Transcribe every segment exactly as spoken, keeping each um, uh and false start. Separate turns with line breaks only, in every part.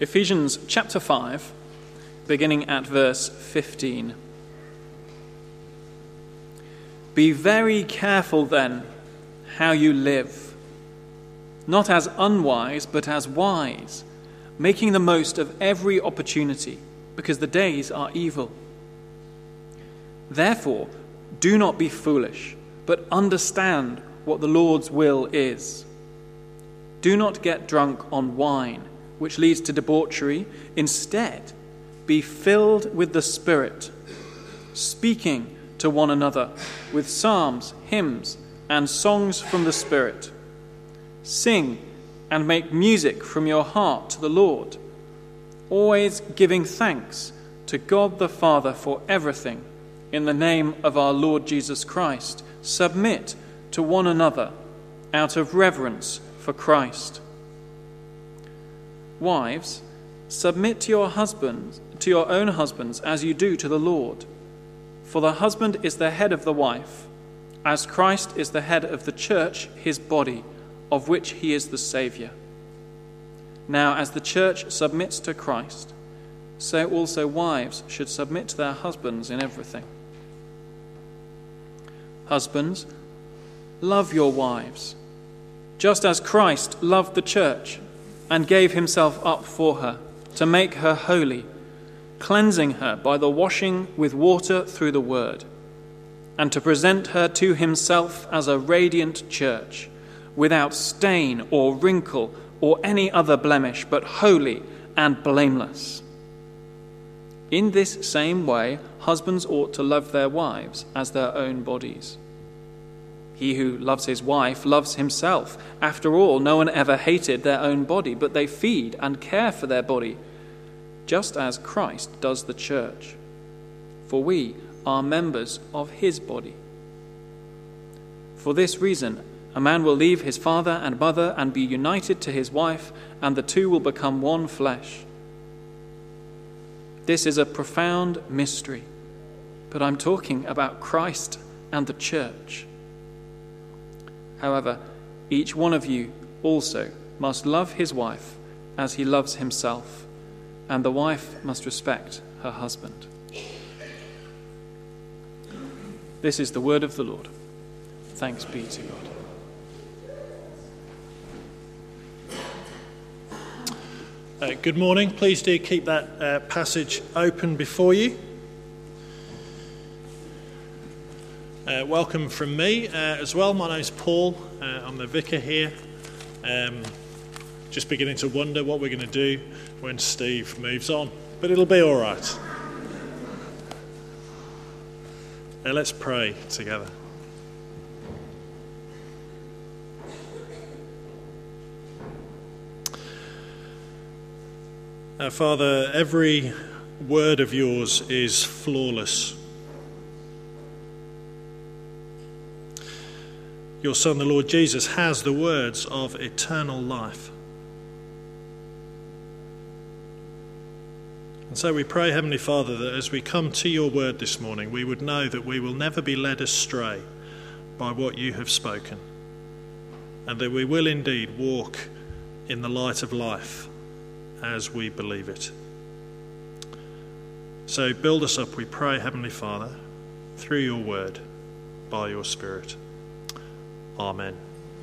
Ephesians chapter five, beginning at verse fifteen. Be very careful then how you live, not as unwise but as wise, making the most of every opportunity, because the days are evil. Therefore, do not be foolish, but understand what the Lord's will is. Do not get drunk on wine, which leads to debauchery. Instead, be filled with the Spirit, speaking to one another with psalms, hymns, and songs from the Spirit. Sing and make music from your heart to the Lord, always giving thanks to God the Father for everything. In the name of our Lord Jesus Christ, submit to one another out of reverence for Christ. Wives, submit to your husbands, to your own husbands, as you do to the Lord. For the husband is the head of the wife, as Christ is the head of the church, his body, of which he is the Saviour. Now, as the church submits to Christ, so also wives should submit to their husbands in everything. Husbands, love your wives, just as Christ loved the church and gave himself up for her, to make her holy, cleansing her by the washing with water through the word, and to present her to himself as a radiant church, without stain or wrinkle or any other blemish, but holy and blameless. In this same way, husbands ought to love their wives as their own bodies. He who loves his wife loves himself. After all, no one ever hated their own body, but they feed and care for their body, just as Christ does the church. For we are members of his body. For this reason, a man will leave his father and mother and be united to his wife, and the two will become one flesh. This is a profound mystery, but I'm talking about Christ and the church. However, each one of you also must love his wife as he loves himself, and the wife must respect her husband. This is the word of the Lord. Thanks be to God.
Uh, good morning. Please do keep that uh, passage open before you. Uh, welcome from me uh, as well. My name's Paul. Uh, I'm the vicar here. Um, just beginning to wonder what we're going to do when Steve moves on, but it'll be all right. Uh, let's pray together. Uh, Father, every word of yours is flawless. Your Son, the Lord Jesus, has the words of eternal life. And so we pray, Heavenly Father, that as we come to your word this morning, we would know that we will never be led astray by what you have spoken, and that we will indeed walk in the light of life as we believe it. So build us up, we pray, Heavenly Father, through your word, by your Spirit. Amen.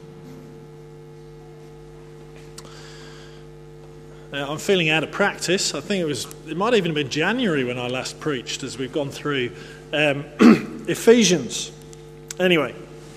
Now, I'm feeling out of practice. I think it was, it might even have been January when I last preached, as we've gone through um, Ephesians. Anyway,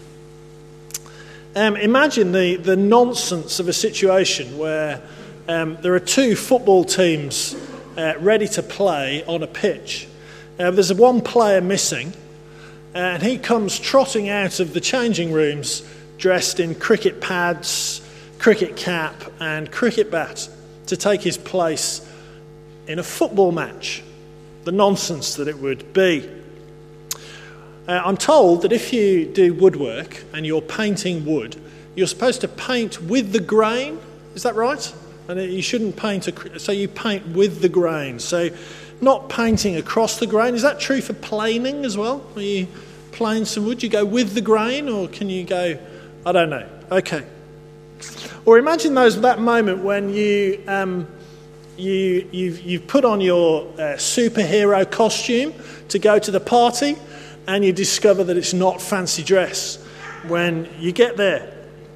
um, imagine the, the nonsense of a situation where Um, there are two football teams uh, ready to play on a pitch. Uh, there's one player missing, and he comes trotting out of the changing rooms dressed in cricket pads, cricket cap, and cricket bat to take his place in a football match. The nonsense that it would be. Uh, I'm told that if you do woodwork and you're painting wood, you're supposed to paint with the grain. Is that right? And you shouldn't paint, a, so you paint with the grain. So not painting across the grain. Is that true for planing as well? When you plane some wood, you go with the grain, or can you go, I don't know. Okay. Or imagine those that moment when you um, You, you've, you've put on your uh, superhero costume to go to the party, and you discover that it's not fancy dress when you get there.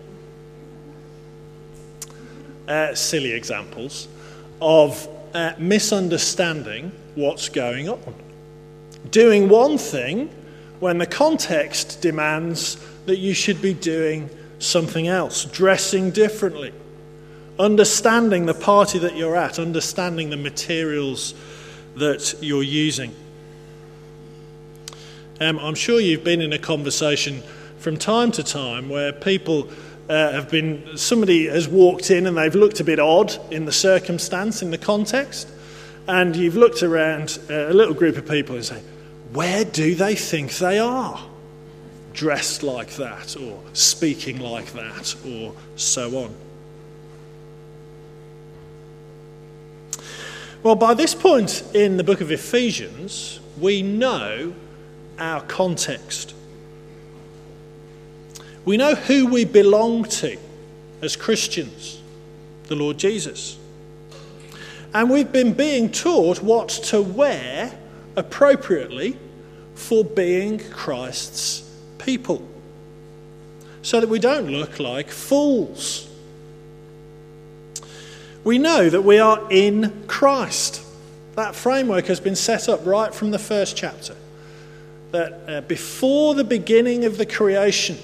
Uh, silly examples of uh, misunderstanding what's going on. Doing one thing when the context demands that you should be doing something else. Dressing differently. Understanding the party that you're at. Understanding the materials that you're using. Um, I'm sure you've been in a conversation from time to time where people uh, have been, somebody has walked in and they've looked a bit odd in the circumstance, in the context, and you've looked around uh, a little group of people and say, where do they think they are? Dressed like that, or speaking like that, or so on. Well, by this point in the book of Ephesians, we know our context. We know who we belong to as Christians, the Lord Jesus. And we've been being taught what to wear appropriately for being Christ's people, so that we don't look like fools. We know that we are in Christ. That framework has been set up right from the first chapter. That uh, before the beginning of the creation,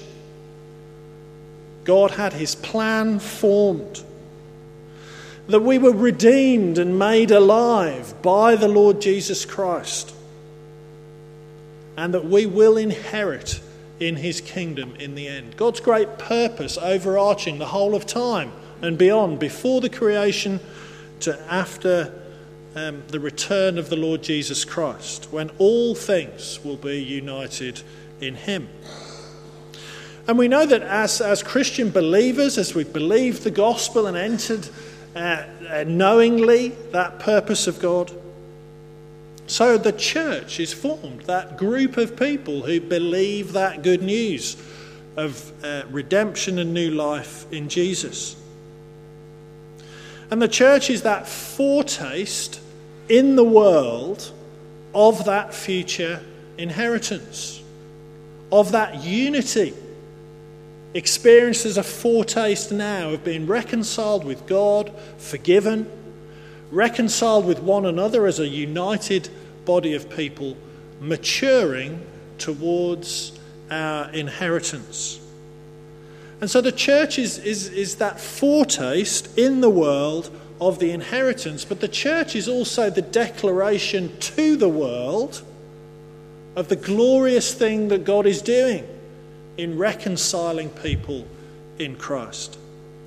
God had his plan formed. That we were redeemed and made alive by the Lord Jesus Christ. And that we will inherit in his kingdom in the end. God's great purpose overarching the whole of time and beyond, before the creation to after um, the return of the Lord Jesus Christ, when all things will be united in him. And we know that as, as Christian believers, as we've believed the gospel and entered uh, uh, knowingly that purpose of God, so the church is formed, that group of people who believe that good news of uh, redemption and new life in Jesus. And the church is that foretaste in the world of that future inheritance, of that unity experienced as a foretaste now of being reconciled with God, forgiven, reconciled with one another as a united body of people, maturing towards our inheritance. And so the church is, is, is that foretaste in the world of the inheritance, but the church is also the declaration to the world of the glorious thing that God is doing in reconciling people in Christ.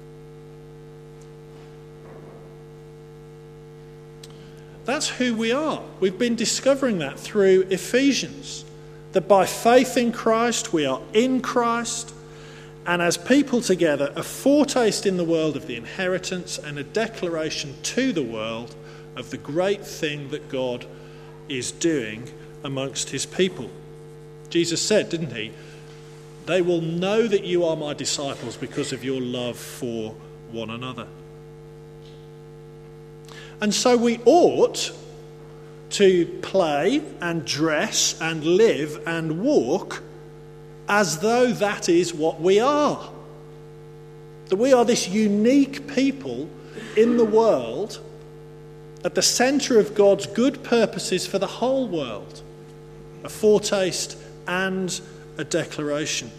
That's who we are. We've been discovering that through Ephesians, that by faith in Christ we are in Christ, and as people together, a foretaste in the world of the inheritance and a declaration to the world of the great thing that God is doing amongst his people. Jesus said, didn't he? They will know that you are my disciples because of your love for one another. And so we ought to play and dress and live and walk as though that is what we are. That we are this unique people in the world at the centre of God's good purposes for the whole world. A foretaste and a declaration.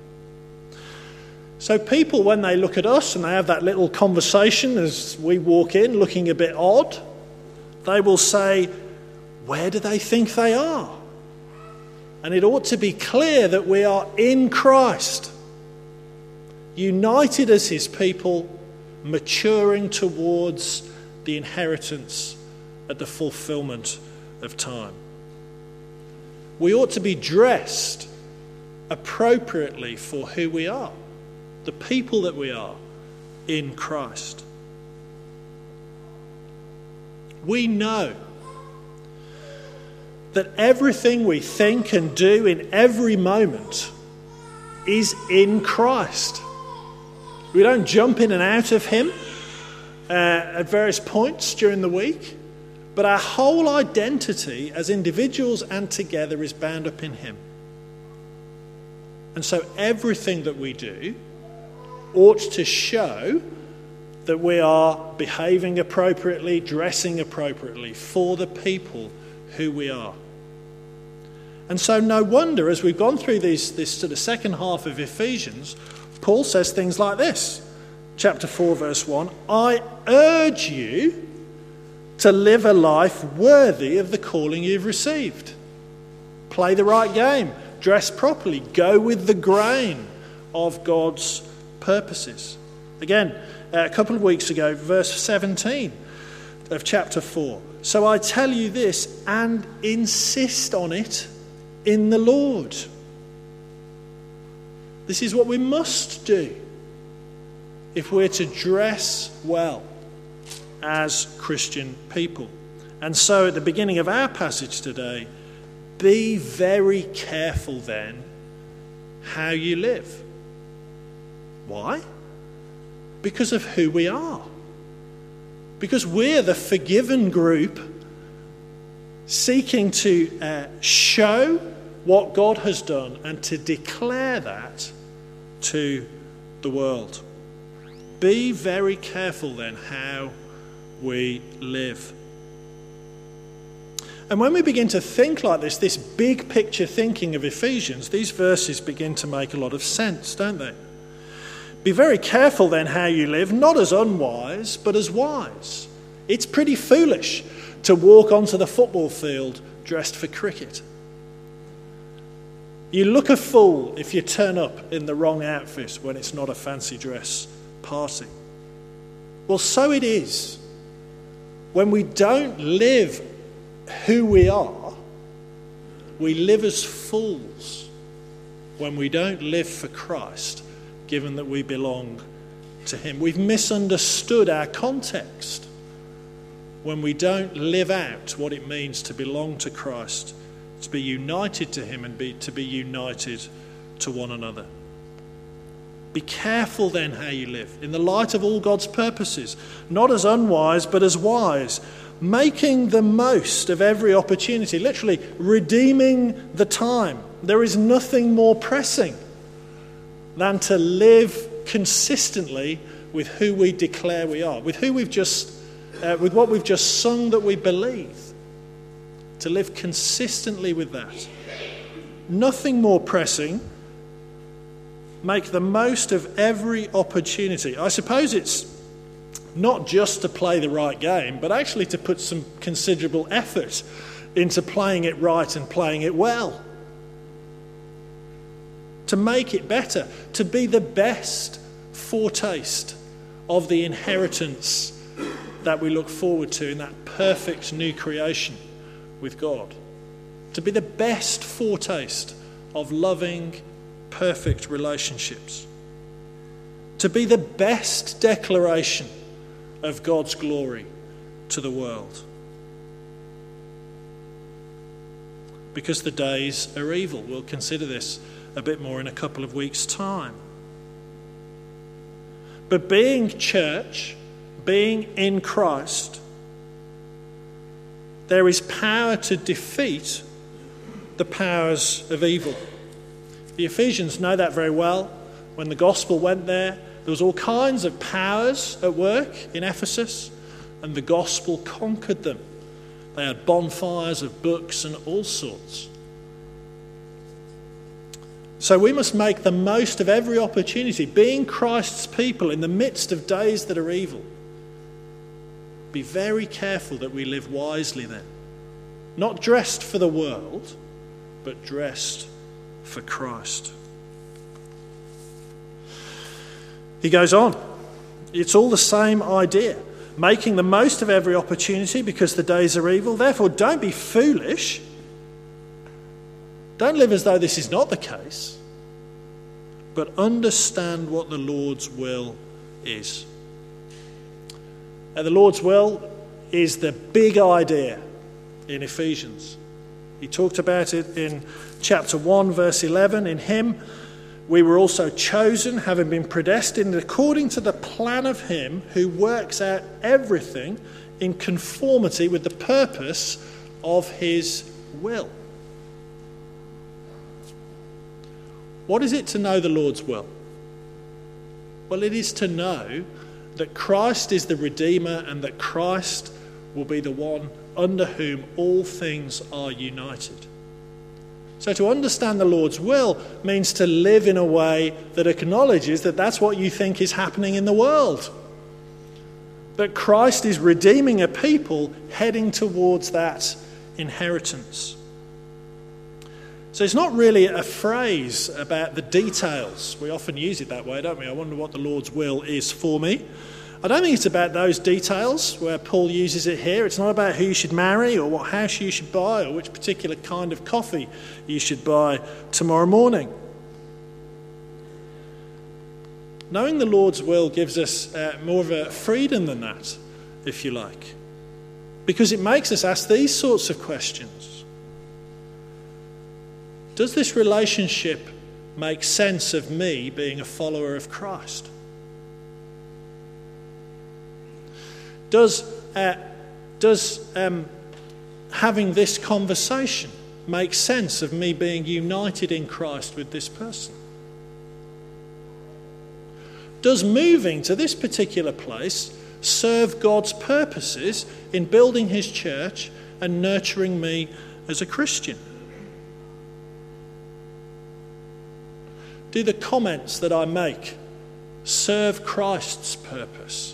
So people, when they look at us and they have that little conversation as we walk in looking a bit odd, they will say, where do they think they are? And it ought to be clear that we are in Christ, united as his people, maturing towards the inheritance at the fulfillment of time. We ought to be dressed appropriately for who we are, the people that we are in Christ. We know that everything we think and do in every moment is in Christ. We don't jump in and out of him. uh, at various points during the week, but our whole identity as individuals and together is bound up in him. And so everything that we do ought to show that we are behaving appropriately, dressing appropriately for the people who we are. And so no wonder, as we've gone through these, this sort of second half of Ephesians, Paul says things like this. Chapter four, verse one, I urge you to live a life worthy of the calling you've received. Play the right game, dress properly, go with the grain of God's purposes. Again, a couple of weeks ago, verse seventeen of chapter four. So I tell you this and insist on it in the Lord. This is what we must do if we're to dress well as Christian people. And so at the beginning of our passage today, be very careful then how you live. Why? Because of who we are. Because we're the forgiven group seeking to uh, show what God has done and to declare that to the world. Be very careful then how we live. And when we begin to think like this, this big picture thinking of Ephesians, these verses begin to make a lot of sense, don't they? Be very careful then how you live, not as unwise, but as wise. It's pretty foolish to walk onto the football field dressed for cricket. You look a fool if you turn up in the wrong outfit when it's not a fancy dress party. Well, so it is when we don't live who we are. We live as fools when we don't live for Christ, given that we belong to him. We've misunderstood our context when we don't live out what it means to belong to Christ, to be united to him and be, to be united to one another. Be careful then how you live, in the light of all God's purposes, not as unwise but as wise, making the most of every opportunity, literally redeeming the time. There is nothing more pressing than to live consistently with who we declare we are, with who we've just, uh, with what we've just sung that we believe. To live consistently with that. Nothing more pressing. Make the most of every opportunity. I suppose it's not just to play the right game, but actually to put some considerable effort into playing it right and playing it well. To make it better, to be the best foretaste of the inheritance that we look forward to in that perfect new creation with God. To be the best foretaste of loving, perfect relationships. To be the best declaration of God's glory to the world. Because the days are evil. We'll consider this a bit more in a couple of weeks' time. But being church, being in Christ, there is power to defeat the powers of evil. The Ephesians know that very well. When the gospel went there, there was all kinds of powers at work in Ephesus, and the gospel conquered them. They had bonfires of books and all sorts. So we must make the most of every opportunity, being Christ's people in the midst of days that are evil. Be very careful that we live wisely then. Not dressed for the world, but dressed for Christ. He goes on. It's all the same idea. Making the most of every opportunity because the days are evil. Therefore, don't be foolish. Don't live as though this is not the case, but understand what the Lord's will is. Now, the Lord's will is the big idea in Ephesians. He talked about it in chapter one, verse eleven. In him, we were also chosen, having been predestined according to the plan of him who works out everything in conformity with the purpose of his will. What is it to know the Lord's will? Well, it is to know that Christ is the Redeemer and that Christ will be the one under whom all things are united. So to understand the Lord's will means to live in a way that acknowledges that that's what you think is happening in the world. That Christ is redeeming a people heading towards that inheritance. So it's not really a phrase about the details. We often use it that way, don't we? I wonder what the Lord's will is for me. I don't think it's about those details where Paul uses it here. It's not about who you should marry or what house you should buy or which particular kind of coffee you should buy tomorrow morning. Knowing the Lord's will gives us uh, more of a freedom than that, if you like, because it makes us ask these sorts of questions. Does this relationship make sense of me being a follower of Christ? Does, uh, does um, having this conversation make sense of me being united in Christ with this person? Does moving to this particular place serve God's purposes in building his church and nurturing me as a Christian? Do the comments that I make serve Christ's purpose?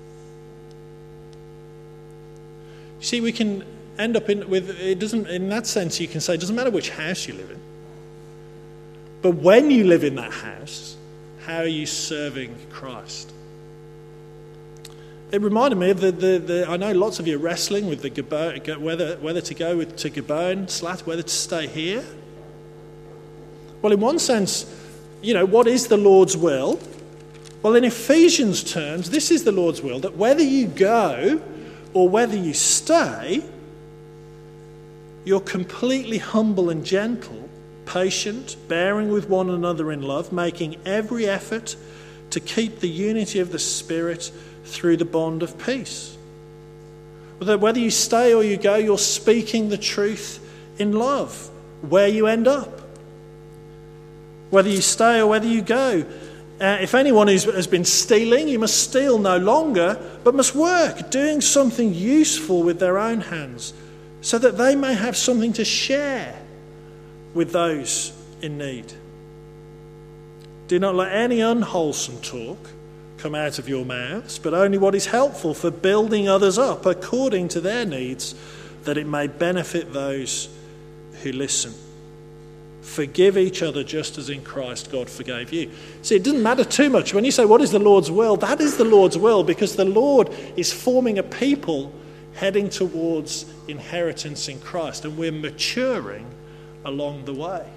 You see, we can end up in with it doesn't in that sense you can say it doesn't matter which house you live in. But when you live in that house, how are you serving Christ? It reminded me of the, the, the I know lots of you are wrestling with the Gabon, whether whether to go with, to Gabon, Slat, whether to stay here. Well, in one sense, you know, what is the Lord's will? Well, in Ephesians terms, this is the Lord's will, that whether you go or whether you stay, you're completely humble and gentle, patient, bearing with one another in love, making every effort to keep the unity of the Spirit through the bond of peace. Whether you stay or you go, you're speaking the truth in love, where you end up. Whether you stay or whether you go. Uh, if anyone who's, has been stealing, you must steal no longer, but must work, doing something useful with their own hands, so that they may have something to share with those in need. Do not let any unwholesome talk come out of your mouths, but only what is helpful for building others up according to their needs, that it may benefit those who listen. Forgive each other just as in Christ God forgave you. See, it doesn't matter too much. When you say, what is the Lord's will? That is the Lord's will, because the Lord is forming a people heading towards inheritance in Christ, and we're maturing along the way.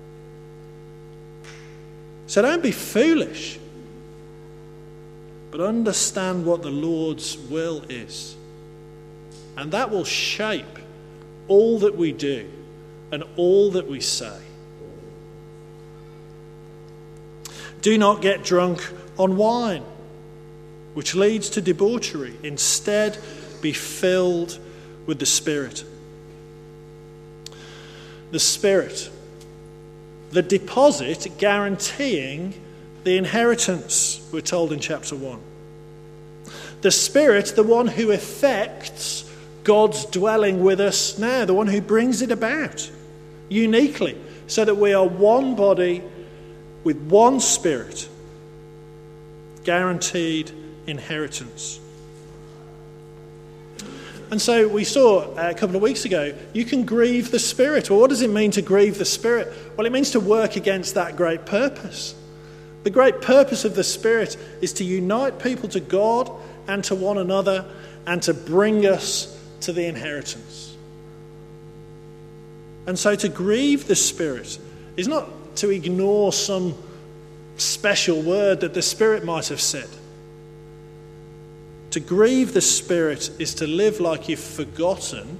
So don't be foolish, but understand what the Lord's will is. And that will shape all that we do and all that we say. Do not get drunk on wine, which leads to debauchery. Instead, be filled with the Spirit. The Spirit, the deposit guaranteeing the inheritance, we're told in chapter one. The Spirit, the one who effects God's dwelling with us now, the one who brings it about uniquely, so that we are one body with one Spirit, guaranteed inheritance. And so we saw a couple of weeks ago, you can grieve the Spirit. Well, what does it mean to grieve the Spirit? Well, it means to work against that great purpose. The great purpose of the Spirit is to unite people to God and to one another, and to bring us to the inheritance. And so to grieve the Spirit is not to ignore some special word that the Spirit might have said. To grieve the Spirit is to live like you've forgotten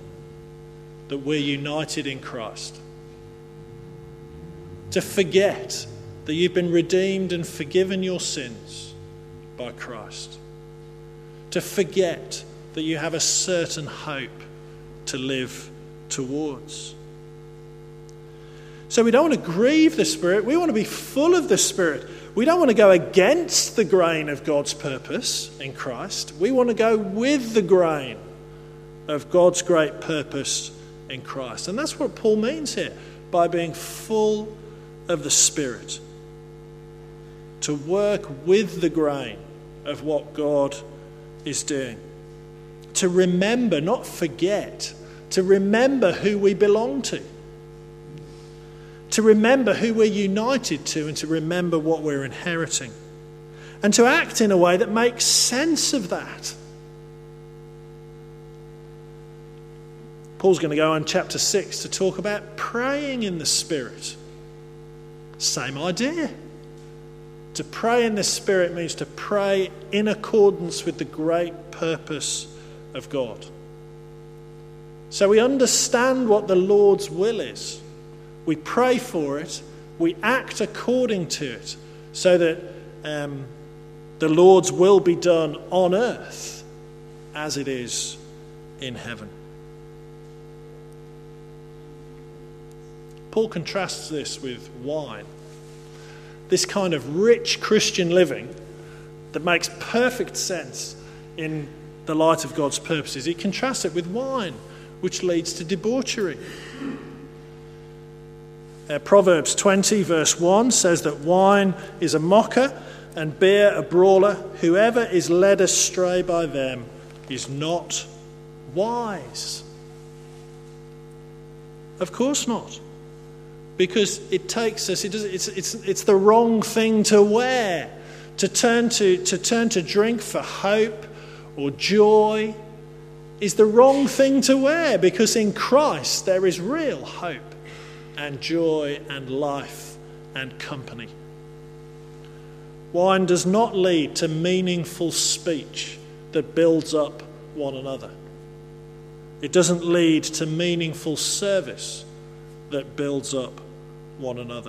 that we're united in Christ. To forget that you've been redeemed and forgiven your sins by Christ. To forget that you have a certain hope to live towards. So we don't want to grieve the Spirit. We want to be full of the Spirit. We don't want to go against the grain of God's purpose in Christ. We want to go with the grain of God's great purpose in Christ. And that's what Paul means here by being full of the Spirit. To work with the grain of what God is doing. To remember, not forget, to remember who we belong to. To remember who we're united to and to remember what we're inheriting. And to act in a way that makes sense of that. Paul's going to go on chapter six to talk about praying in the Spirit. Same idea. To pray in the Spirit means to pray in accordance with the great purpose of God. So we understand what the Lord's will is. We pray for it. We act according to it so that um, the Lord's will be done on earth as it is in heaven. Paul contrasts this with wine. This kind of rich Christian living that makes perfect sense in the light of God's purposes. He contrasts it with wine, which leads to debauchery. Uh, Proverbs twenty verse one says that wine is a mocker and beer a brawler. Whoever is led astray by them is not wise. Of course not. Because it takes us, it does, it's, it's, it's the wrong thing to wear. To turn to, to turn to drink for hope or joy is the wrong thing to wear, because in Christ there is real hope and joy and life and company. Wine does not lead to meaningful speech that builds up one another. It doesn't lead to meaningful service that builds up one another.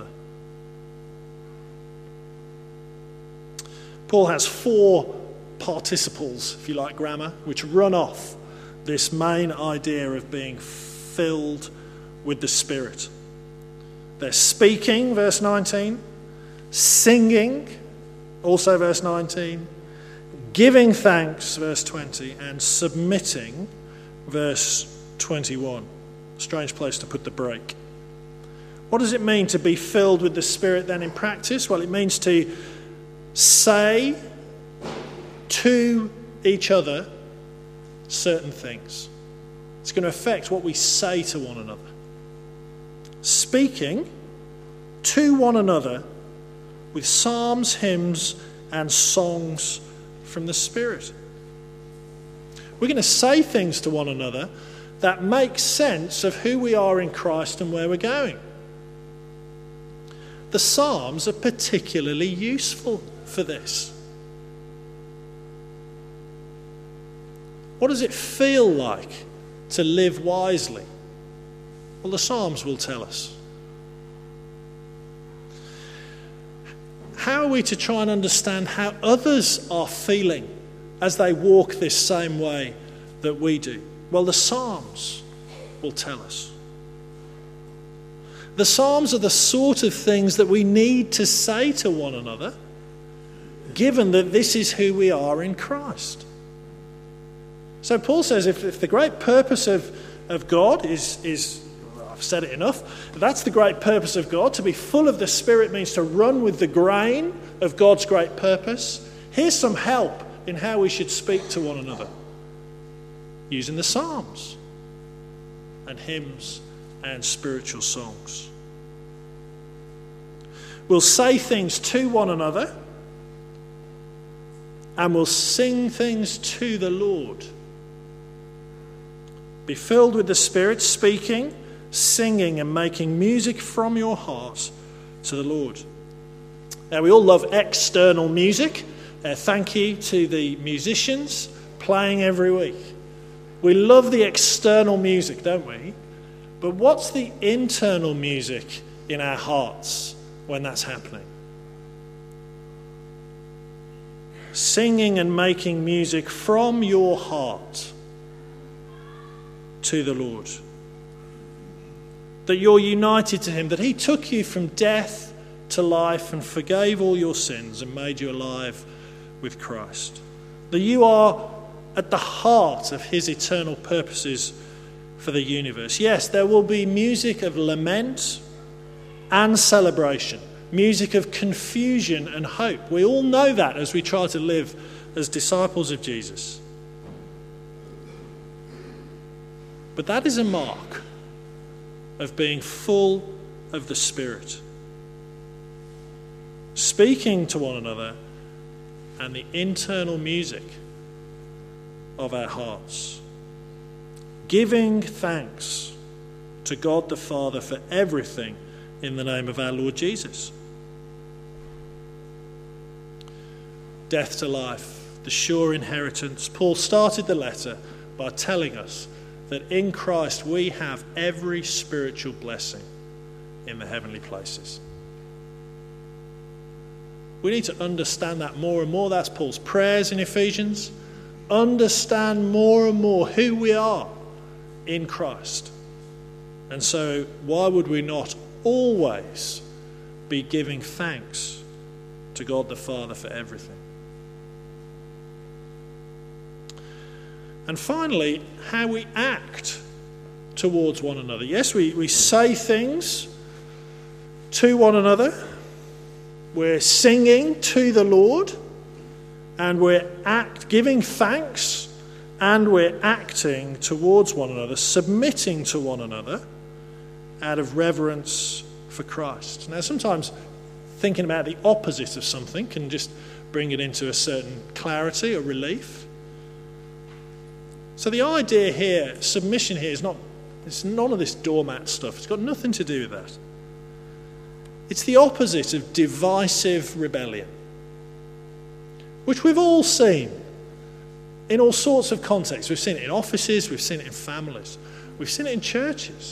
Paul has four participles, if you like grammar, which run off this main idea of being filled with the Spirit. They're speaking, verse nineteen, singing, also verse nineteen, giving thanks, verse twenty, and submitting, verse twenty-one. Strange place to put the break. What does it mean to be filled with the Spirit then in practice? Well, it means to say to each other certain things. It's going to affect what we say to one another. Speaking to one another with psalms, hymns, and songs from the Spirit. We're going to say things to one another that make sense of who we are in Christ and where we're going. The Psalms are particularly useful for this. What does it feel like to live wisely? Well, the Psalms will tell us. How are we to try and understand how others are feeling as they walk this same way that we do? Well, the Psalms will tell us. The Psalms are the sort of things that we need to say to one another, given that this is who we are in Christ. So Paul says if, if the great purpose of, of God is, is, I've said it enough, that's the great purpose of God. To be full of the Spirit means to run with the grain of God's great purpose. Here's some help in how we should speak to one another, using the Psalms and hymns and spiritual songs. We'll say things to one another, and we'll sing things to the Lord. Be filled with the Spirit, speaking, singing, and making music from your heart to the Lord. Now, we all love external music. Uh, thank you to the musicians playing every week. We love the external music, don't we? But what's the internal music in our hearts when that's happening? singing and making music from your heart to the Lord. That you're united to him, that he took you from death to life and forgave all your sins and made you alive with Christ. That you are at the heart of his eternal purposes for the universe. Yes, there will be music of lament and celebration, music of confusion and hope. We all know that as we try to live as disciples of Jesus. But that is a mark of being full of the Spirit, speaking to one another, and the internal music of our hearts, giving thanks to God the Father for everything in the name of our Lord Jesus. Death to life, the sure inheritance. Paul started the letter by telling us that in Christ we have every spiritual blessing in the heavenly places. We need to understand that more and more. That's Paul's prayers in Ephesians. Understand more and more who we are in Christ. And so why would we not always be giving thanks to God the Father for everything? And finally, how we act towards one another. Yes, we, we say things to one another. We're singing to the Lord, and we're act, giving thanks, and we're acting towards one another, submitting to one another out of reverence for Christ. Now, sometimes thinking about the opposite of something can just bring it into a certain clarity or relief. So the idea here, submission here, is not, it's none of this doormat stuff. It's got nothing to do with that. It's the opposite of divisive rebellion, which we've all seen in all sorts of contexts. We've seen it in offices, we've seen it in families, we've seen it in churches.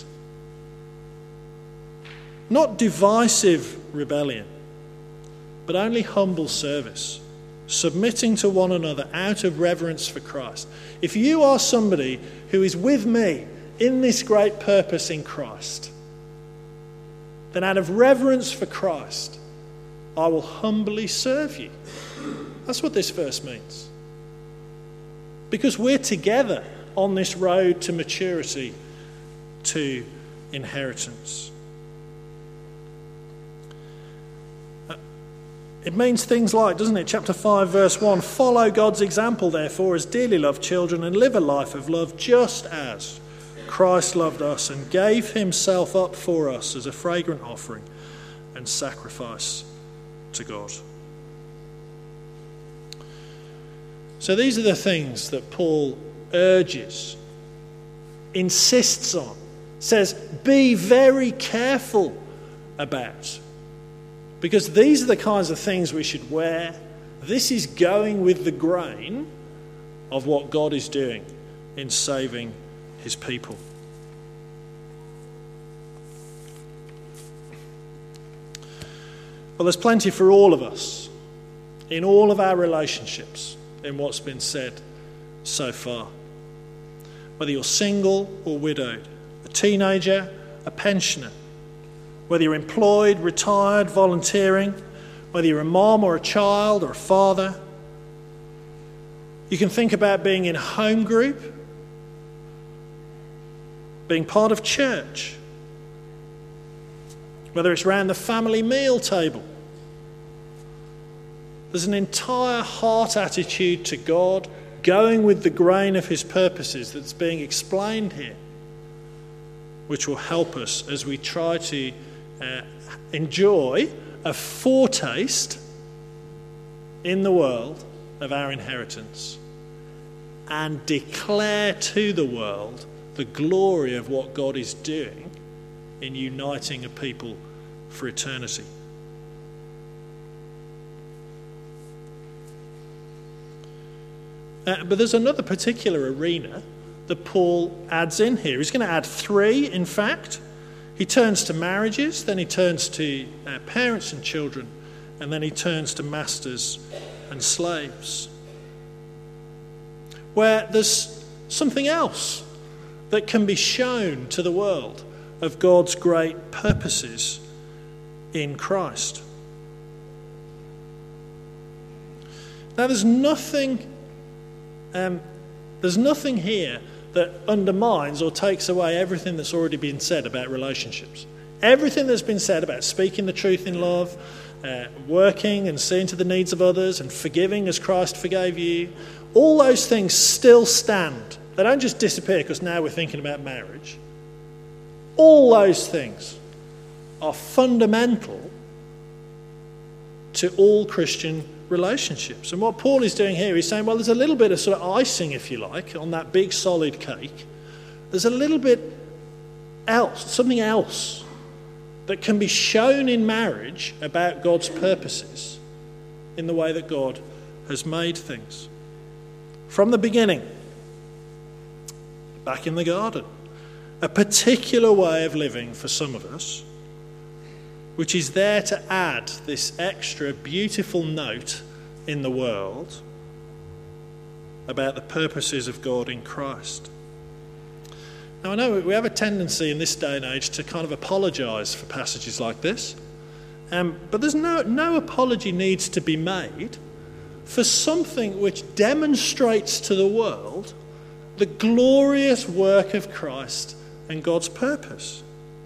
Not divisive rebellion, but only humble service, submitting to one another out of reverence for Christ. If you are somebody who is with me in this great purpose in Christ, then out of reverence for Christ, I will humbly serve you. That's what this verse means. Because we're together on this road to maturity, to inheritance. It means things like, doesn't it, chapter five, verse one, follow God's example, therefore, as dearly loved children, and live a life of love just as Christ loved us and gave himself up for us as a fragrant offering and sacrifice to God. So these are the things that Paul urges, insists on, says, be very careful about. Because these are the kinds of things we should wear. This is going with the grain of what God is doing in saving his people. Well, there's plenty for all of us in all of our relationships in what's been said so far. Whether you're single or widowed, a teenager, a pensioner, whether you're employed, retired, volunteering, whether you're a mom or a child or a father. You can think about being in a home group, being part of church, whether it's around the family meal table. There's an entire heart attitude to God going with the grain of his purposes that's being explained here, which will help us as we try to Uh, enjoy a foretaste in the world of our inheritance and declare to the world the glory of what God is doing in uniting a people for eternity. Uh, but there's another particular arena that Paul adds in here. He's going to add three, in fact. He turns to marriages, then he turns to uh, parents and children, and then he turns to masters and slaves. Where there's something else that can be shown to the world of God's great purposes in Christ. Now, there's nothing, um, there's nothing here that undermines or takes away everything that's already been said about relationships. Everything that's been said about speaking the truth in love, uh, working and seeing to the needs of others and forgiving as Christ forgave you, all those things still stand. They don't just disappear because now we're thinking about marriage. All those things are fundamental to all Christian relationships. And what Paul is doing here, he's saying, well, there's a little bit of sort of icing, if you like, on that big solid cake. There's a little bit else, something else that can be shown in marriage about God's purposes in the way that God has made things. From the beginning, back in the garden, a particular way of living for some of us, which is there to add this extra beautiful note in the world about the purposes of God in Christ. Now, I know we have a tendency in this day and age to kind of apologise for passages like this, um, but there's no, no apology needs to be made for something which demonstrates to the world the glorious work of Christ and God's purpose.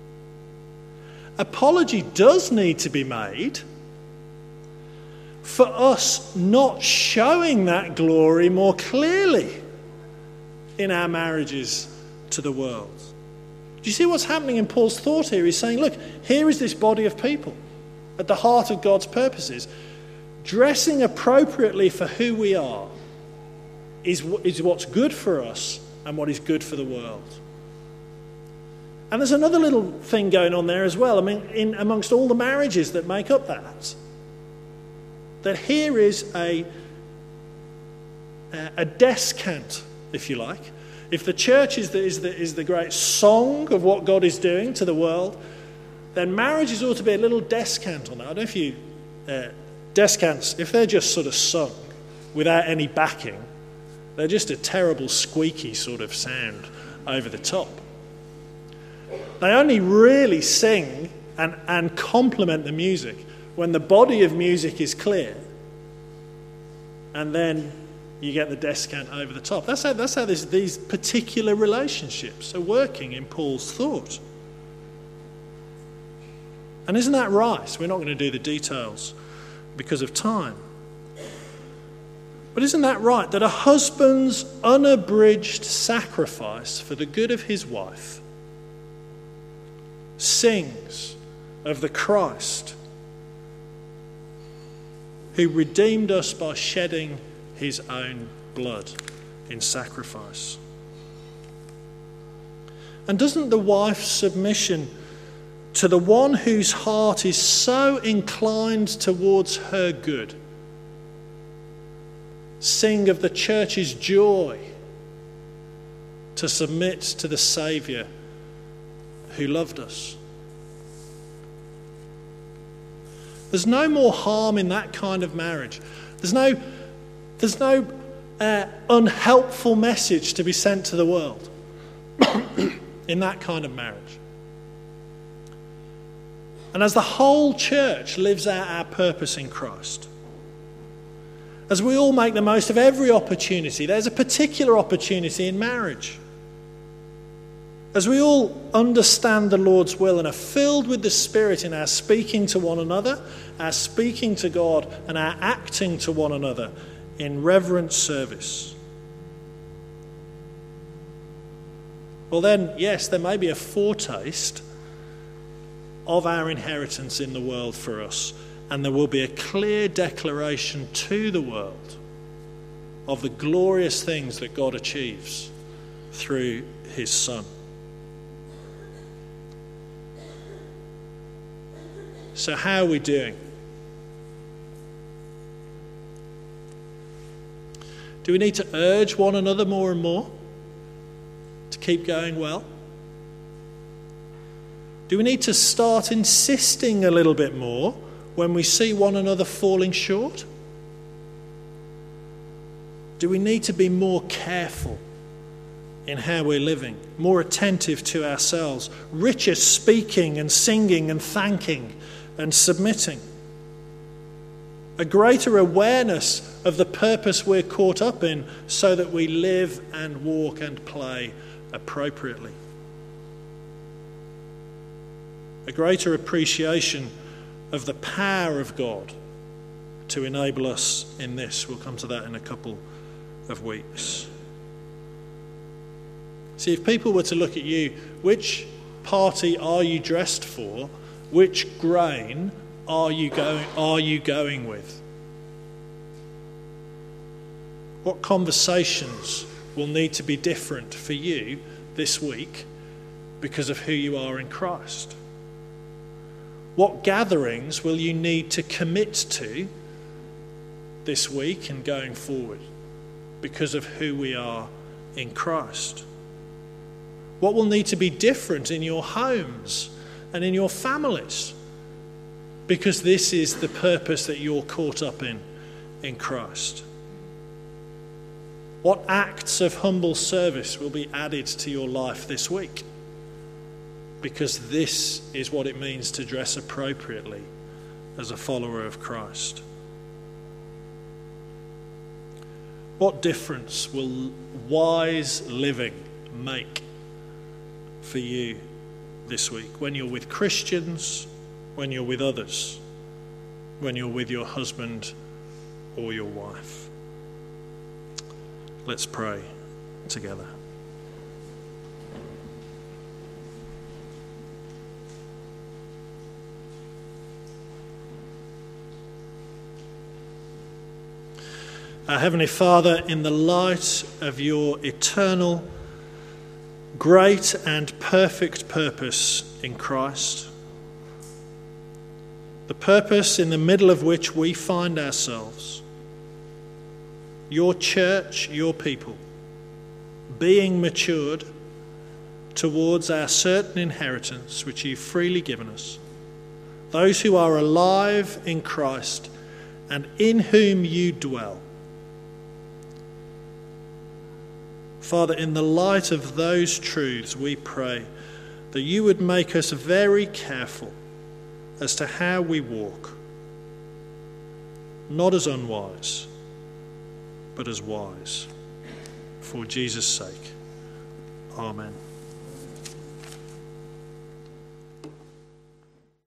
Apology does need to be made for us not showing that glory more clearly in our marriages to the world. Do you see what's happening in Paul's thought here? He's saying, look, here is this body of people at the heart of God's purposes. Dressing appropriately for who we are is, is what's good for us and what is good for the world. And there's another little thing going on there as well. I mean, in amongst all the marriages that make up that, that here is a, a descant, if you like. If the church is the, is, the, is the great song of what God is doing to the world, then marriages ought to be a little descant on that. I don't know if you... Uh, descants, if they're just sort of sung without any backing, they're just a terrible squeaky sort of sound over the top. They only really sing and, and complement the music when the body of music is clear, and then you get the descant over the top. That's how, that's how this, these particular relationships are working in Paul's thought. And isn't that right? We're not going to do the details because of time. But isn't that right? That a husband's unabridged sacrifice for the good of his wife sings of the Christ who redeemed us by shedding his own blood in sacrifice. And doesn't the wife's submission to the one whose heart is so inclined towards her good sing of the church's joy to submit to the Saviour who loved us? There's no more harm in that kind of marriage. There's no, there's no uh, unhelpful message to be sent to the world in that kind of marriage. And as the whole church lives out our purpose in Christ, as we all make the most of every opportunity, there's a particular opportunity in marriage. As we all understand the Lord's will and are filled with the Spirit in our speaking to one another, our speaking to God, and our acting to one another in reverent service, well then, yes, there may be a foretaste of our inheritance in the world for us, and there will be a clear declaration to the world of the glorious things that God achieves through his Son. So how are we doing? Do we need to urge one another more and more to keep going well? Do we need to start insisting a little bit more when we see one another falling short? Do we need to be more careful in how we're living, more attentive to ourselves, richer speaking and singing and thanking and submitting? A greater awareness of the purpose we're caught up in so that we live and walk and play appropriately. A greater appreciation of the power of God to enable us in this. We'll come to that in a couple of weeks. See, if people were to look at you, which party are you dressed for? Which grain are you going, are you going with? What conversations will need to be different for you this week because of who you are in Christ? What gatherings will you need to commit to this week and going forward because of who we are in Christ? What will need to be different in your homes and in your families because this is the purpose that you're caught up in in Christ? What acts of humble service will be added to your life this week because this is what it means to dress appropriately as a follower of Christ? What difference will wise living make for you this week when you're with Christians, when you're with others, when you're with your husband or your wife? Let's pray together. Our Heavenly Father, in the light of your eternal, great and perfect purpose in Christ, the purpose in the middle of which we find ourselves, your church, your people, being matured towards our certain inheritance which you've freely given us, those who are alive in Christ and in whom you dwell. Father, in the light of those truths, we pray that you would make us very careful as to how we walk, not as unwise, but as wise. For Jesus' sake. Amen.